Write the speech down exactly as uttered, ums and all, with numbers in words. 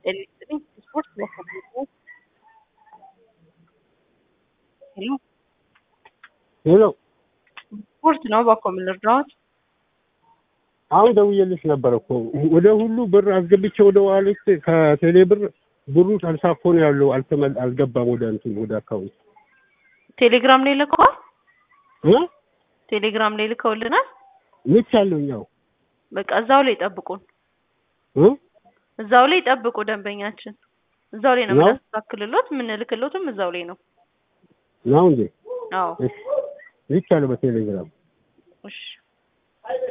Electric ስፖርት በኮምፒውተር ሄሎ ሄሎ ስፖርት ነው በኮምፒውተር ድራውት አሁን ደውዬልሽ ነበር እኮ ወደ ሁሉ ብር አስገብቼ ወደ ዋሌት ከቴሌ ብር ብሩ ተንሳፎ ነው ያለው አልተመል አልገባም ወደ እንትን ወደ አካውንት ቴሌግራም ላይ ልከዋል እ ቴሌግራም ላይ ልከውልናል ልቻለሁኛው በቃ እዛው ላይ ጠብቁን እ እዛው ላይ ጠብቁ ደንበኛችን እዛው ላይ ነው የምናስተካክልሎት የምንልክሎትም እዛው ላይ ነው ነው እንዴ አዎ እሺ ልቻለሁ በቴሌግራም እሺ